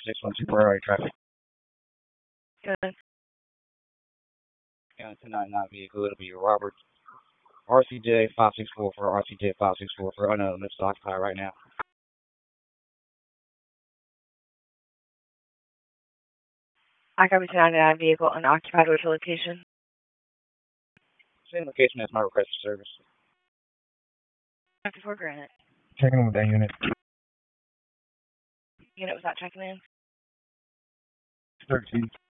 612 priority traffic. Good. Yeah, 299 vehicle. It'll be Robert RCJ 564 for RCJ 564 for unknown. It's occupied right now. I copy 299 vehicle unoccupied. Which location? Same location as my request for service. 54 Granite. Checking in with that unit. Unit was not checking in. 13.